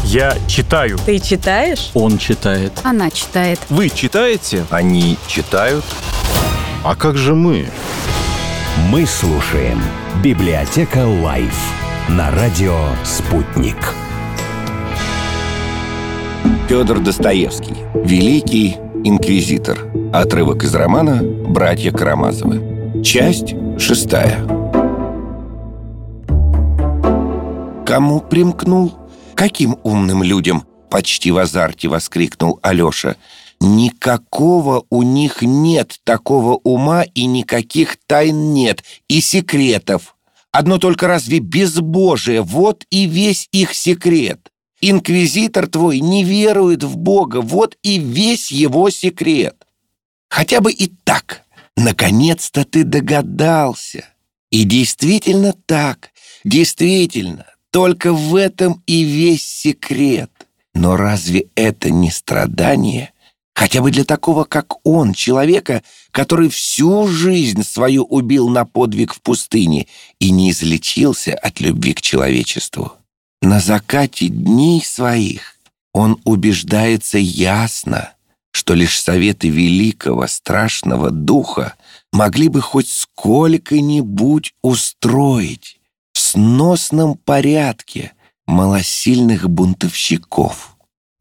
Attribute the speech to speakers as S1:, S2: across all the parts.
S1: Я читаю.
S2: Ты читаешь?
S3: Он читает.
S2: Она читает.
S1: Вы читаете?
S4: Они читают.
S5: А как же мы?
S6: Мы слушаем «Библиотека Лайф» на радио «Спутник».
S4: Федор Достоевский. Великий инквизитор. Отрывок из романа «Братья Карамазовы». Часть 6. Кому примкнул? Каким умным людям? Почти в азарте воскликнул Алеша. Никакого у них нет такого ума, и никаких тайн нет, и секретов. Одно только разве безбожие, вот и весь их секрет. Инквизитор твой не верует в Бога, вот и весь его секрет. Хотя бы и так. Наконец-то ты догадался. И действительно так, действительно. Только в этом и весь секрет. Но разве это не страдание? Хотя бы для такого, как он, человека, который всю жизнь свою убил на подвиг в пустыне и не излечился от любви к человечеству. На закате дней своих он убеждается ясно, что лишь советы великого страшного духа могли бы хоть сколько-нибудь устроить в сносном порядке малосильных бунтовщиков,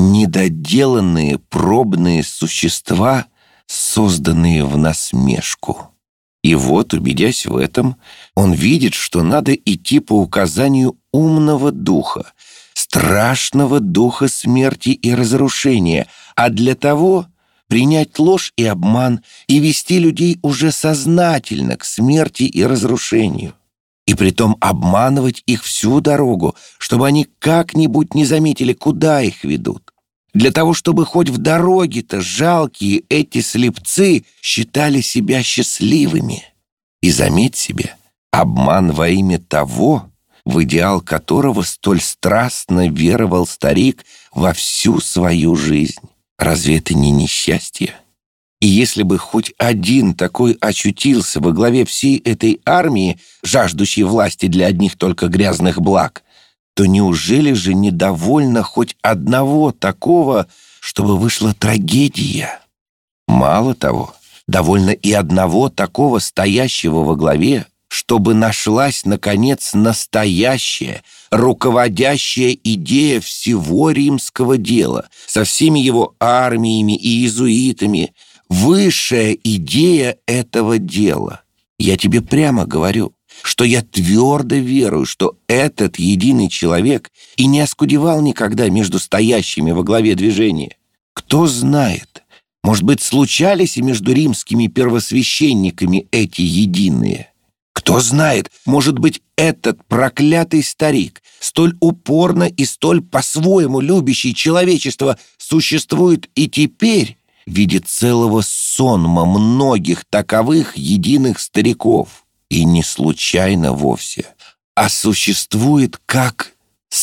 S4: недоделанные пробные существа, созданные в насмешку. И вот, убедясь в этом, он видит, что надо идти по указанию умного духа, страшного духа смерти и разрушения, а для того принять ложь и обман и вести людей уже сознательно к смерти и разрушению. И притом обманывать их всю дорогу, чтобы они как-нибудь не заметили, куда их ведут. Для того, чтобы хоть в дороге-то жалкие эти слепцы считали себя счастливыми. И заметь себе, обман во имя того, в идеал которого столь страстно веровал старик во всю свою жизнь. Разве это не несчастье? И если бы хоть один такой очутился во главе всей этой армии, жаждущей власти для одних только грязных благ, то неужели же недовольно хоть одного такого, чтобы вышла трагедия? Мало того, довольно и одного такого стоящего во главе, чтобы нашлась, наконец, настоящая, руководящая идея всего римского дела, со всеми его армиями и иезуитами, высшая идея этого дела. Я тебе прямо говорю, что я твердо верую, что этот единый человек и не оскудевал никогда между стоящими во главе движения. Кто знает, может быть, случались и между римскими первосвященниками эти единые. Кто знает, может быть, этот проклятый старик, столь упорно и столь по-своему любящий человечество, существует и теперь в виде целого сонма многих таковых единых стариков. И не случайно вовсе, а существует как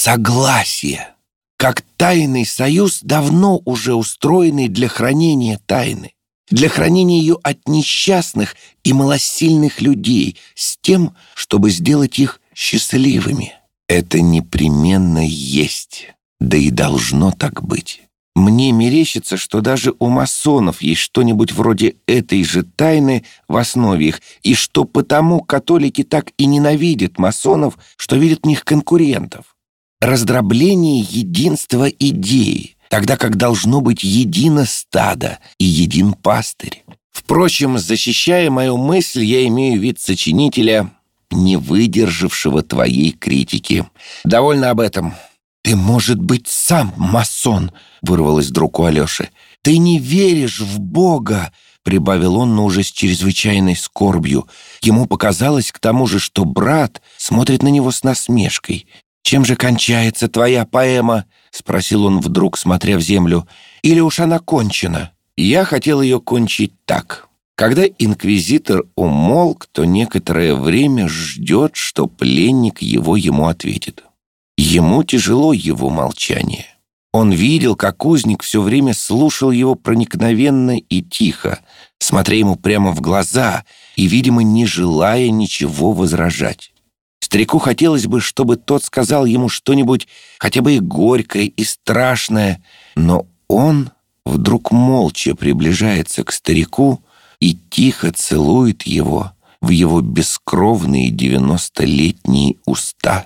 S4: согласие, как тайный союз, давно уже устроенный для хранения тайны, для хранения ее от несчастных и малосильных людей, с тем, чтобы сделать их счастливыми. Это непременно есть, да и должно так быть. Мне мерещится, что даже у масонов есть что-нибудь вроде этой же тайны в основе их, и что потому католики так и ненавидят масонов, что видят в них конкурентов. Раздробление единства идеи, тогда как должно быть едино стадо и един пастырь. Впрочем, защищая мою мысль, я имею вид сочинителя, не выдержавшего твоей критики. Довольно об этом. «Ты, может быть, сам масон», — вырвалось вдруг у Алеши. «Ты не веришь в Бога», — прибавил он, но уже с чрезвычайной скорбью. Ему показалось к тому же, что брат смотрит на него с насмешкой. «Чем же кончается твоя поэма?» — спросил он вдруг, смотря в землю. «Или уж она кончена?» Я хотел ее кончить так. Когда инквизитор умолк, то некоторое время ждет, что пленник ему ответит. Ему тяжело его молчание. Он видел, как узник все время слушал его проникновенно и тихо, смотря ему прямо в глаза и, видимо, не желая ничего возражать. Старику хотелось бы, чтобы тот сказал ему что-нибудь хотя бы и горькое, и страшное, но он вдруг молча приближается к старику и тихо целует его в его бескровные 90-летние уста.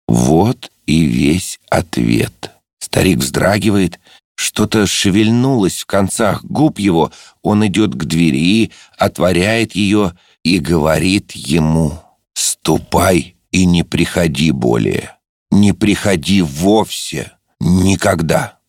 S4: Вот и весь ответ. Старик вздрагивает, что-то шевельнулось в концах губ его, он идет к двери, отворяет ее и говорит ему: «Ступай и не приходи более, не приходи вовсе, никогда,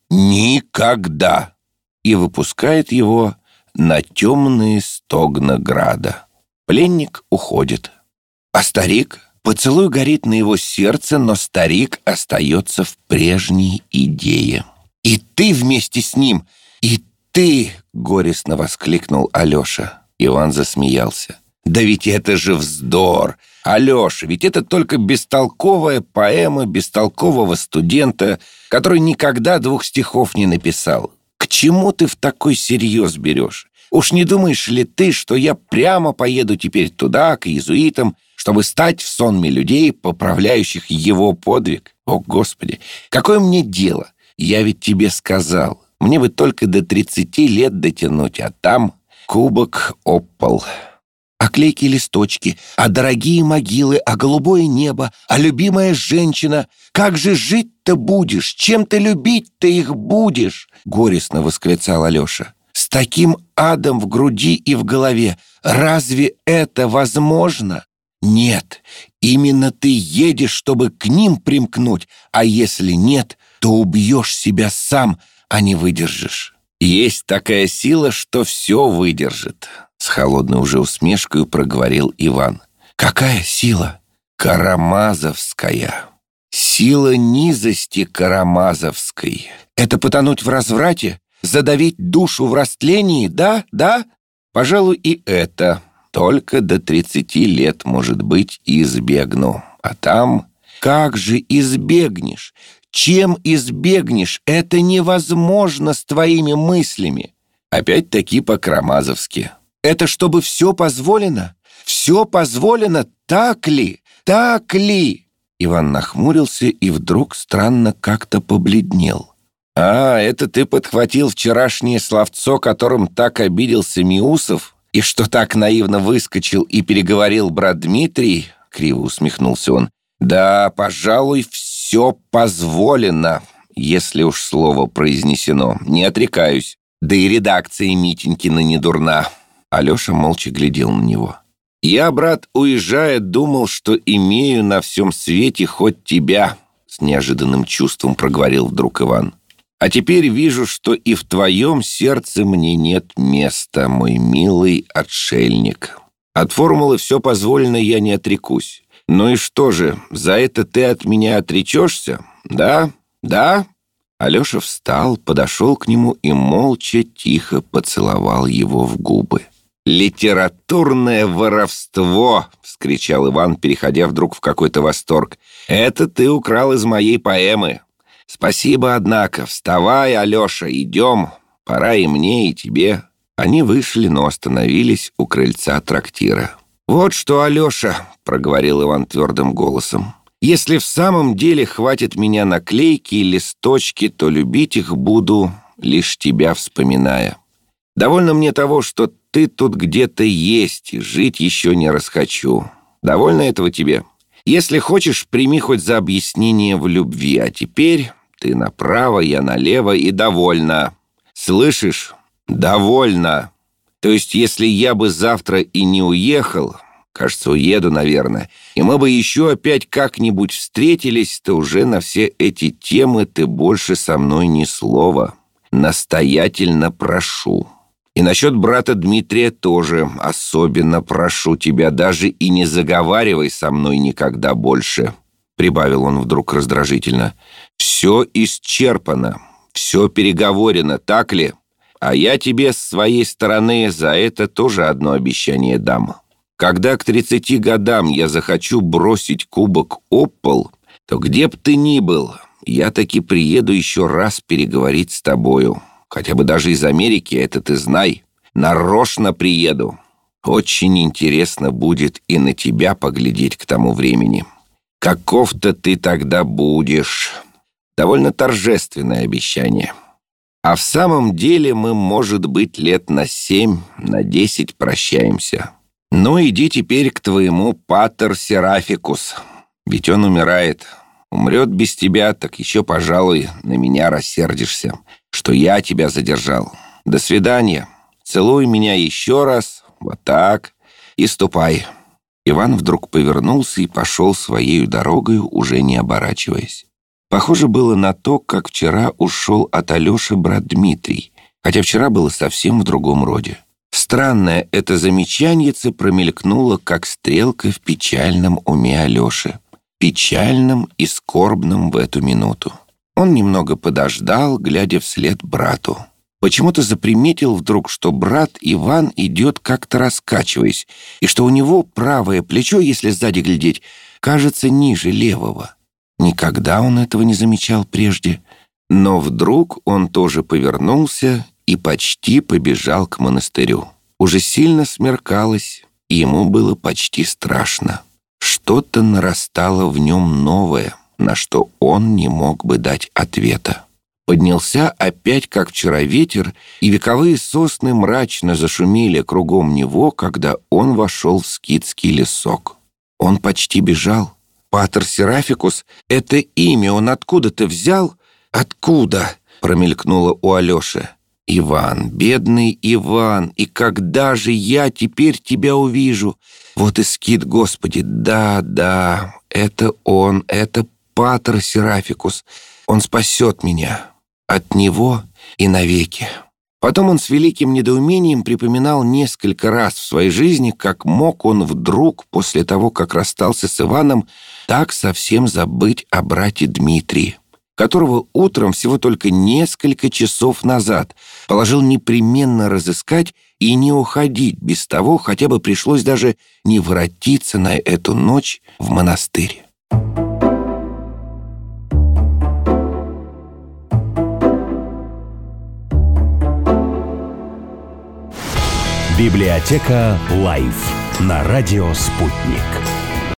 S4: никогда!» и выпускает его на темные стогна града. Пленник уходит. А старик? Поцелуй горит на его сердце, но старик остается в прежней идее. «И ты вместе с ним! И ты!» — горестно воскликнул Алеша. Иван засмеялся. «Да ведь это же вздор! Алеша, ведь это только бестолковая поэма бестолкового студента, который никогда 2 стихов не написал. К чему ты в такой серьез берешь? Уж не думаешь ли ты, что я прямо поеду теперь туда, к иезуитам, чтобы стать в сонме людей, поправляющих его подвиг? О, Господи, какое мне дело? Я ведь тебе сказал, мне бы только до 30 лет дотянуть, а там кубок об пол. А клейкие листочки, а дорогие могилы, а голубое небо, а любимая женщина. Как же жить-то будешь? Чем ты любить-то их будешь?» — горестно восклицал Алеша. «С таким адом в груди и в голове. Разве это возможно? Нет, именно ты едешь, чтобы к ним примкнуть, а если нет, то убьешь себя сам, а не выдержишь. Есть такая сила, что все выдержит», — с холодной уже усмешкой проговорил Иван. «Какая сила?» «Карамазовская. Сила низости карамазовской. Это потонуть в разврате? Задавить душу в растлении? Да? Да? Пожалуй, и это. Только до 30 лет, может быть, избегну. А там... Как же избегнешь? Чем избегнешь? Это невозможно с твоими мыслями». Опять-таки по-карамазовски. «Это чтобы все позволено? Все позволено, так ли? Так ли?» Иван нахмурился и вдруг странно как-то побледнел. «А, это ты подхватил вчерашнее словцо, которым так обиделся Миусов, и что так наивно выскочил и переговорил брат Дмитрий?» — криво усмехнулся он. «Да, пожалуй, все позволено, если уж слово произнесено. Не отрекаюсь. Да и редакция Митенькина не дурна». Алеша молча глядел на него. «Я, брат, уезжая, думал, что имею на всем свете хоть тебя», — с неожиданным чувством проговорил вдруг Иван. «А теперь вижу, что и в твоем сердце мне нет места, мой милый отшельник. От формулы «все позволено» я не отрекусь. Ну и что же, за это ты от меня отречешься? Да? Да?» Алеша встал, подошел к нему и молча тихо поцеловал его в губы. «Литературное воровство!» — вскричал Иван, переходя вдруг в какой-то восторг. «Это ты украл из моей поэмы. Спасибо, однако. Вставай, Алеша, идем. Пора и мне, и тебе». Они вышли, но остановились у крыльца трактира. «Вот что, Алеша», — проговорил Иван твердым голосом, «если в самом деле хватит меня на клейки и листочки, то любить их буду, лишь тебя вспоминая. Довольно мне того, что ты тут где-то есть, и жить еще не расхочу. Довольно этого тебе? Если хочешь, прими хоть за объяснение в любви, а теперь ты направо, я налево, и довольно. Слышишь? Довольно. То есть, если я бы завтра и не уехал, кажется, уеду, наверное, и мы бы еще опять как-нибудь встретились, то уже на все эти темы ты больше со мной ни слова. Настоятельно прошу. И насчет брата Дмитрия тоже особенно прошу тебя, даже и не заговаривай со мной никогда больше», — прибавил он вдруг раздражительно. «Все исчерпано, все переговорено, так ли? А я тебе с своей стороны за это тоже одно обещание дам. Когда к 30 годам я захочу бросить кубок об пол, то где б ты ни был, я таки приеду еще раз переговорить с тобою. Хотя бы даже из Америки, это ты знай. Нарочно приеду. Очень интересно будет и на тебя поглядеть к тому времени. Каков-то ты тогда будешь. Довольно торжественное обещание. А в самом деле мы, может быть, лет на 7, на 10 прощаемся. Ну, иди теперь к твоему патер Серафикус. Ведь он умирает. Умрет без тебя, так еще, пожалуй, на меня рассердишься, что я тебя задержал. До свидания. Целуй меня еще раз. Вот так. И ступай». Иван вдруг повернулся и пошел своею дорогою, уже не оборачиваясь. Похоже было на то, как вчера ушел от Алеши брат Дмитрий, хотя вчера было совсем в другом роде. Странное это замечаньице промелькнуло, как стрелка в печальном уме Алеши. Печальном и скорбном в эту минуту. Он немного подождал, глядя вслед брату. Почему-то заприметил вдруг, что брат Иван идет как-то раскачиваясь, и что у него правое плечо, если сзади глядеть, кажется ниже левого. Никогда он этого не замечал прежде. Но вдруг он тоже повернулся и почти побежал к монастырю. Уже сильно смеркалось, и ему было почти страшно. Что-то нарастало в нем новое, на что он не мог бы дать ответа. Поднялся опять, как вчера, ветер, и вековые сосны мрачно зашумели кругом него, когда он вошел в скитский лесок. Он почти бежал. Патер Серафикус — это имя он откуда-то взял? Откуда? Промелькнуло у Алеши. Иван, бедный Иван, и когда же я теперь тебя увижу? Вот и скит, Господи, да, это он, это Патер Серафикус. Он спасет меня. От него и навеки. Потом он с великим недоумением припоминал несколько раз в своей жизни, как мог он вдруг, после того, как расстался с Иваном, так совсем забыть о брате Дмитрии, которого утром всего только несколько часов назад положил непременно разыскать и не уходить без того, хотя бы пришлось даже не воротиться на эту ночь в монастырь.
S6: Библиотека Лайф на радио «Спутник».